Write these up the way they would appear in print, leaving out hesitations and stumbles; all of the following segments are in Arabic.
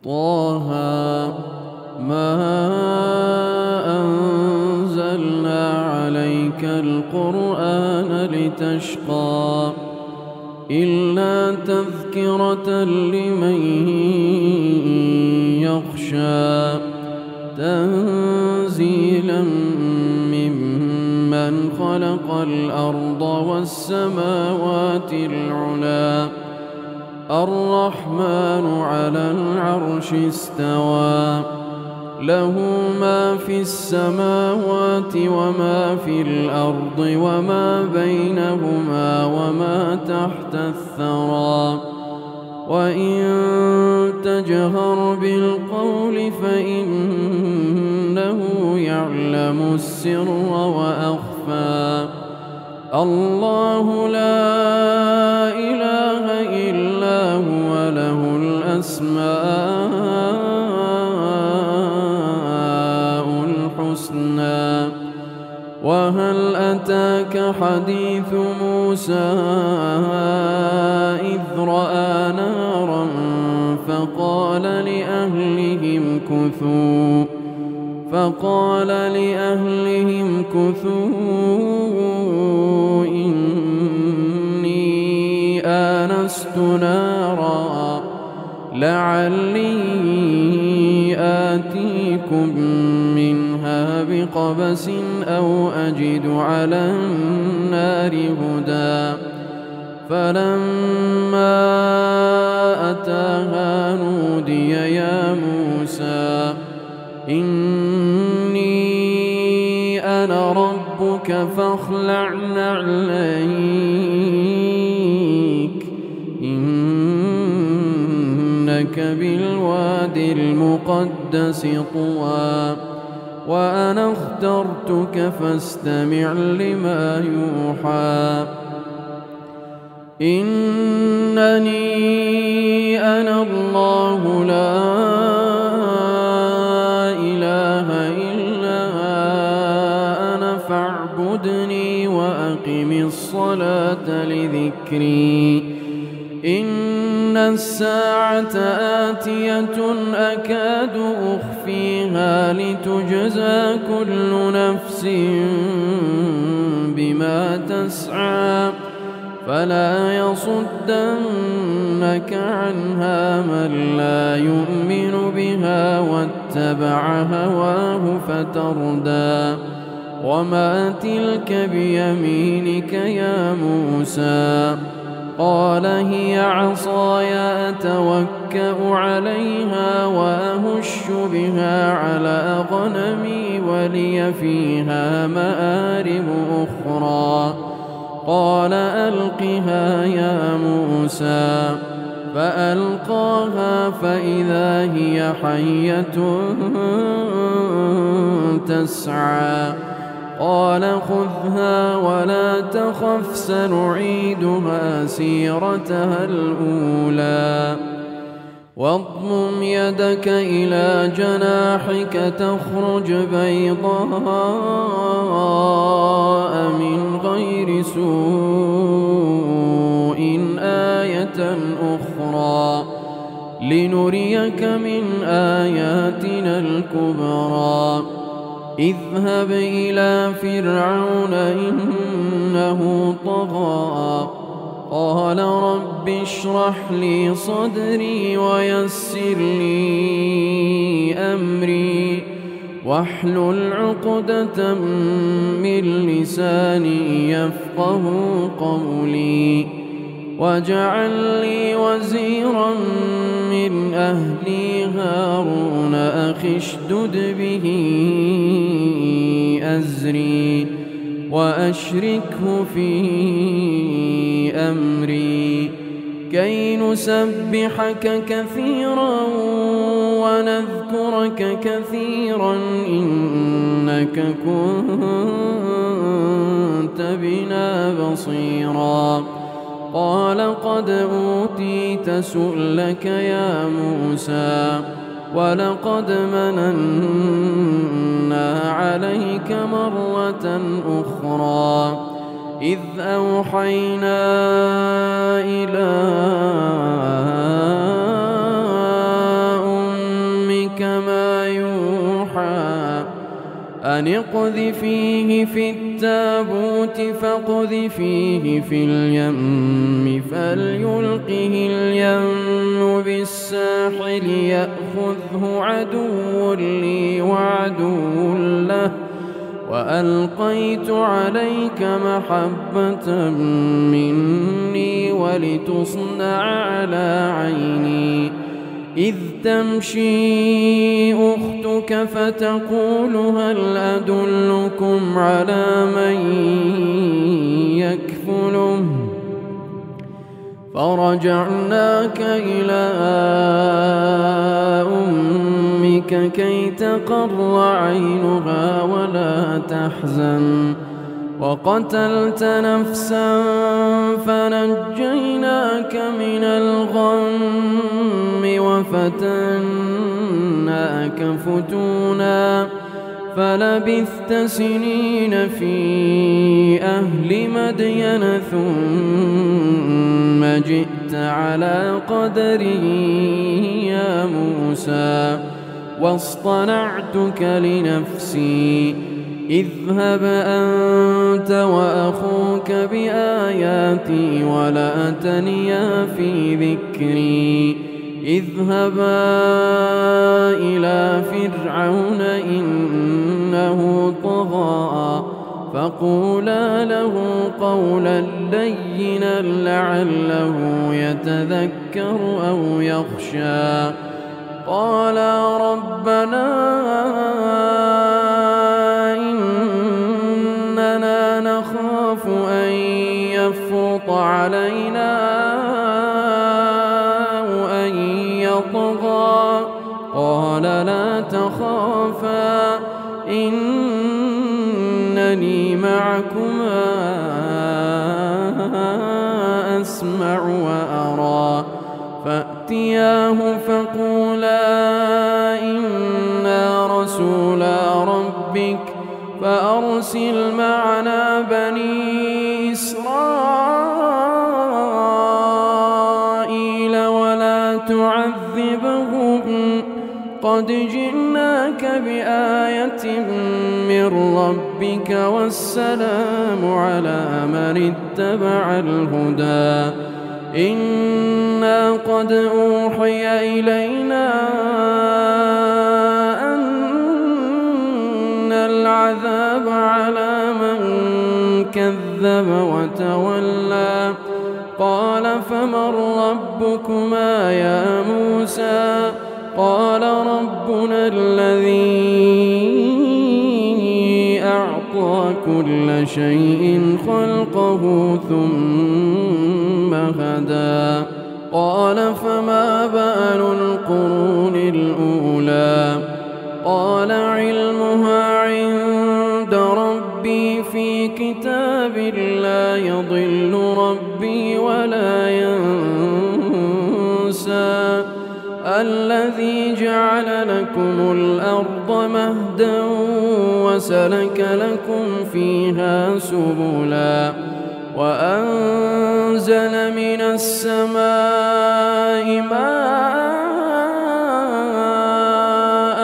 طه ما أنزلنا عليك القرآن لتشقى إلا تذكرة لمن يخشى تنزيلا ممن خلق الأرض والسماوات العلى الرحمن على العرش استوى له ما في السماوات وما في الأرض وما بينهما وما تحت الثرى وإن تجهر بالقول فإنه يعلم السر وأخفى الله لا إله إلا هو له الأسماء الحسنى وهل أتاك حديث موسى إذ رأى نارا فقال لأهلهم كثوا إني آنست نارا لعلي آتيكم منها بقبس أو أجد على النار هدى فلما أتاها نودي يا موسى إني أنا ربك فاخلع نعليك إنك بالواد المقدس طوى وأنا اخترتك فاستمع لما يوحى إنني أنا الله لا إله إلا أنا فاعبدني وأقم الصلاة لذكري إن الساعة آتية أكاد أخفيها لتجزى كل نفس بما تسعى فلا يصدنك عنها من لا يؤمن بها واتبع هواه فتردى وما تلك بيمينك يا موسى قال هي عصاي أتوكأ عليها وأهش بها على غنمي ولي فيها مآرب أخرى قال ألقها يا موسى فألقاها فإذا هي حية تسعى قال خذها ولا تخف سنعيدها سيرتها الأولى واضمم يدك إلى جناحك تخرج بيضاء من غير سوء آية أخرى لنريك من آياتنا الكبرى اذهب إلى فرعون إنه طغى قال رب اشرح لي صدري ويسر لي أمري واحلل عقدة من لساني يفقه قولي واجعل لي وزيرا من أهلي هارون أخي اشدد به أزري وأشركه في أمري كي نسبحك كثيرا ونذكرك كثيرا إنك كنت بنا بصيرا قال قد أوتيت سؤلك يا موسى ولقد مننا عليك مرة أخرى إذ أوحينا إلى أن اقذفيه في التابوت فاقذفيه في اليم فليلقه اليم بالساحل يأخذه عدو لي وعدو له وألقيت عليك محبة مني ولتصنع على عيني إذ تمشي أختك فتقول هل أدلكم على من يكفله فرجعناك إلى أمك كي تقر عينها ولا تحزن وقتلت نفسا فنجيناك من الغم وفتناك فتونا فلبثت سنين في أهل مدين ثم جئت على قدري يا موسى واصطنعتك لنفسي اذهب أنت وأخوك بآياتي ولا تنيا في ذكري اذهبا إلى فرعون إنه طغى فقولا له قولا لينا لعله يتذكر أو يخشى قالا ربنا إننا نخاف أن يفرط علينا أو أن يطغى قال لا تخافا إنني معكما أسمع وأرى فأتياه فقولا إنا رسولا ربك فأرسل معنا بني إسرائيل ولا تعذبهم قد جئناك بآية من ربك والسلام على من اتبع الهدى إنا قد أوحي إلينا أن العذاب على من كذب وتولى قال فمن ربكما يا موسى قال ربنا الذي أعطى كل شيء خلقه ثم هدى قال فما بال القرون الأولى قال علمها عند ربي في كتاب لا يضل ربي ولا ينسى الذي جعل لكم الأرض مهدا وسلك لكم فيها سبلا وأنزل من السماء ماء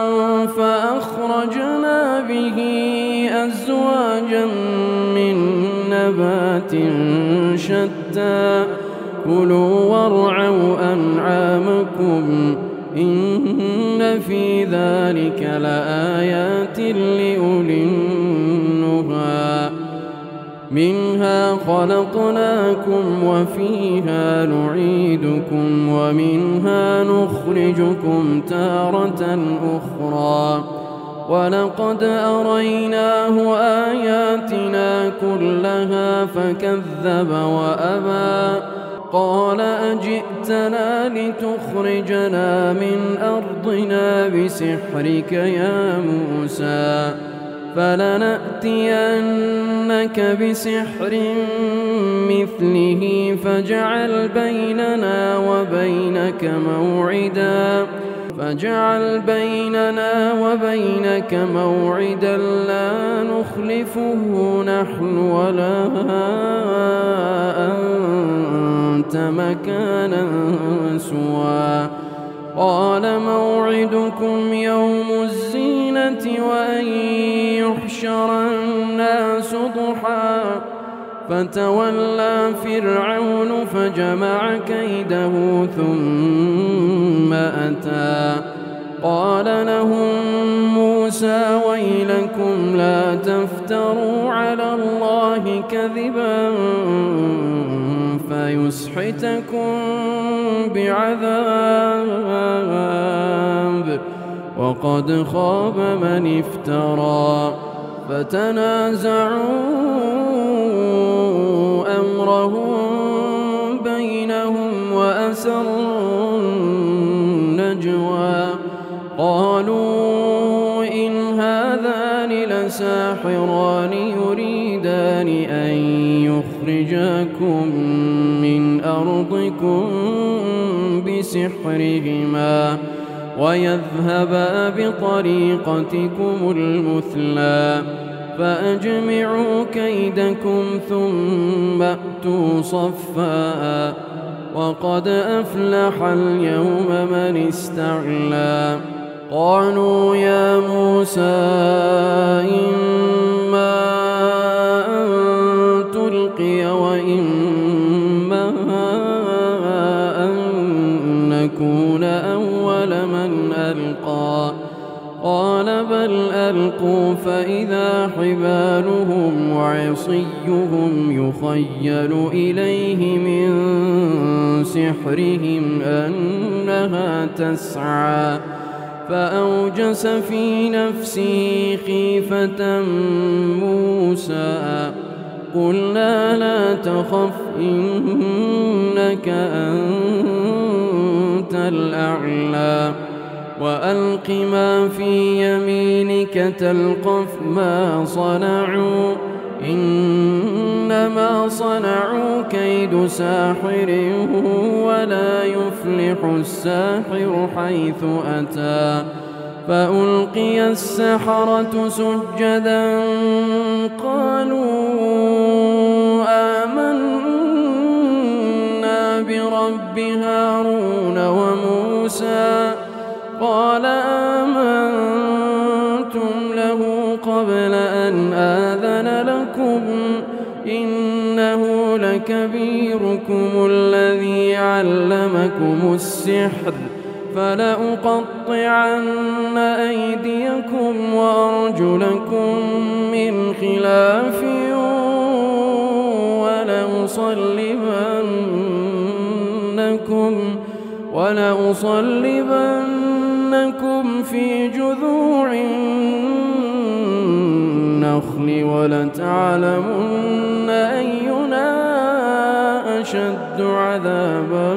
فأخرجنا به أزواجا من نبات شتى كلوا وارعوا أنعامكم إن في ذلك لآيات لأولي النهى منها خلقناكم وفيها نعيدكم ومنها نخرجكم تارة أخرى ولقد أريناه آياتنا كلها فكذب وأبى قال أجئتنا لتخرجنا من أرضنا بسحرك يا موسى فلنأتينك بسحر مثله فاجعل بيننا وبينك موعدا لا نخلفه نحن ولا أنت مكانا سوى قال موعدكم يوم الزينة الجنة وأن يحشر الناس ضحى فتولى فرعون فجمع كيده ثم أتى قال لهم موسى ويلكم لا تفتروا على الله كذبا فيسحتكم بعذاب وقد خاب من افترى فتنازعوا أمرهم بينهم وأسروا النجوى قالوا إن هذان لساحران يريدان أن يخرجاكم من أرضكم بسحرهما ويذهبا بطريقتكم المثلى فأجمعوا كيدكم ثم أتوا صفا وقد أفلح اليوم من استعلى قالوا يا موسى إما أن تلقي وإما أن نكون أول من ألقى قال بل ألقوا فإذا حبالهم وعصيهم يخيل إليه من سحرهم أنها تسعى فأوجس في نفسه خيفة موسى قلنا لا تخف إنك أنت الأعلى وألق ما في يمينك تلقف ما صنعوا إنما صنعوا كيد ساحر ولا يفلح الساحر حيث أتى فألقي السحرة سجدا قالوا آمنا برب هارون وموسى قال آمنتم له قبل أن آذن لكم إنه لكبيركم الذي علمكم السحر فلأقطعن أيديكم وأرجلكم من خلاف ولأصلبنكم في جذوع النخل ولتعلمن أينا أشد عذابا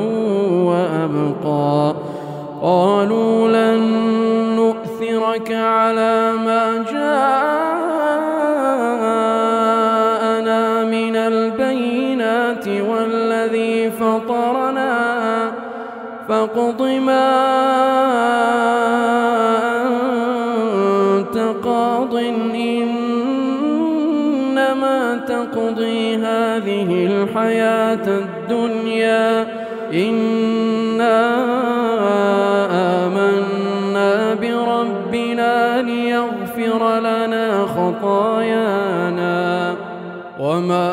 وأبقى قالوا لن نؤثرك على ما جاءنا من البينات والذي فطرنا فاقض ما أنت قاض إنما تقضي هذه الحياة الدنيا إنا آمنا بربنا ليغفر لنا خطايانا وما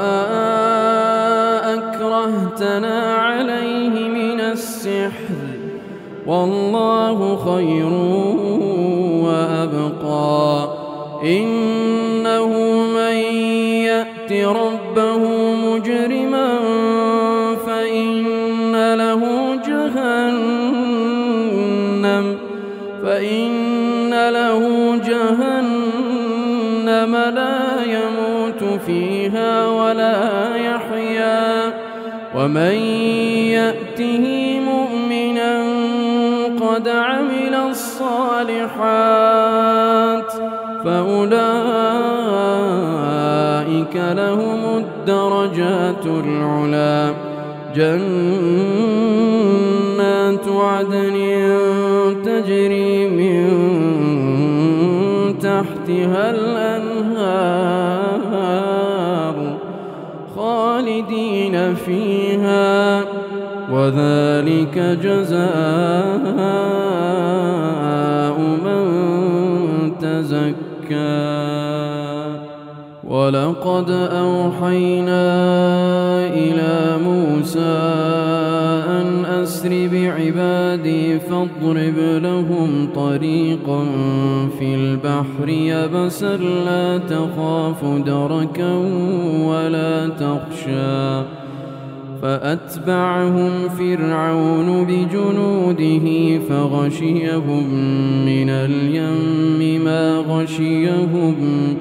أكرهتنا عليه من السحر والله خير وأبقى إنه من يأت ربه مجرما فإن له جهنم لا يموت فيها ولا يحيا ومن يأته مؤمنا قد عمل الصالحات فأولئك لهم الدرجات العلى جنات عدن تجري من تحتها الأنهار خالدين فيها وذلك جزاء من عبادي فاضرب لهم طريقا في البحر يبسا لا تخاف دركا ولا تخشى فأتبعهم فرعون بجنوده فغشيهم من اليم ما غشيهم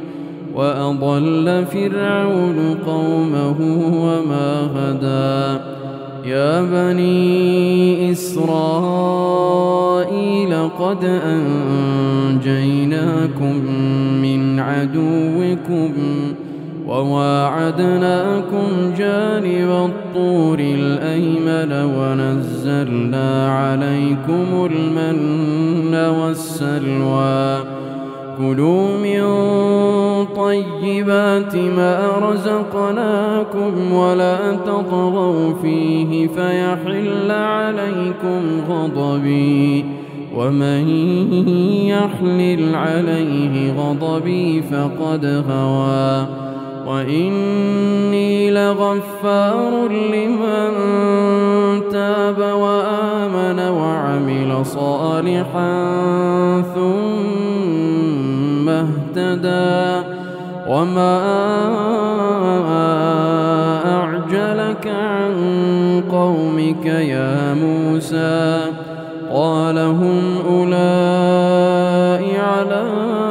وأضل فرعون قومه وما هدى يا بني إسرائيل قد أنجيناكم من عدوكم وواعدناكم جانب الطور الأيمن ونزلنا عليكم المن والسلوى كلوا من طيبات ما رزقناكم ولا تطغوا فيه فيحل عليكم غضبي ومن يحلل عليه غضبي فقد هوى وإني لغفار لمن تاب وآمن وعمل صالحا ثم اهتدى وما أعجلك عن قومك يا موسى قال هم أولئك على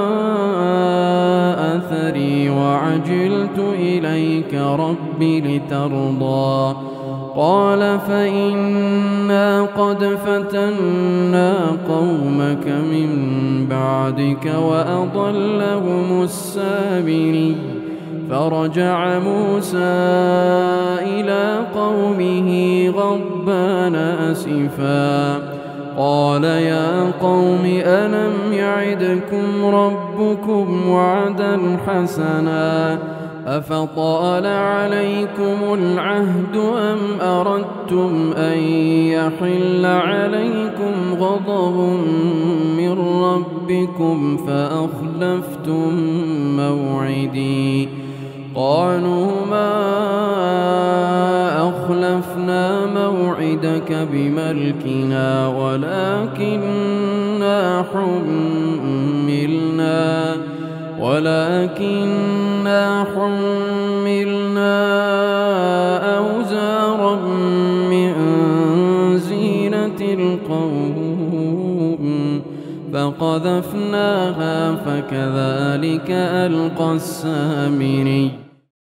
أثري وعجلت إليك رب لترضى قال فإنا قد فتنا قومك من بعدك وأضلهم السامري فرجع موسى إلى قومه غضبان أسفا قال يا قوم ألم يعدكم ربكم وعدا حسنا أفطال عليكم العهد أم أردتم أن يحل عليكم غضب من ربكم فأخلفتم موعدي قالوا ما أخلفنا موعدك بملكنا ولكننا حملنا أوزارا من زينة القوم فقذفناها فكذلك ألقى السامري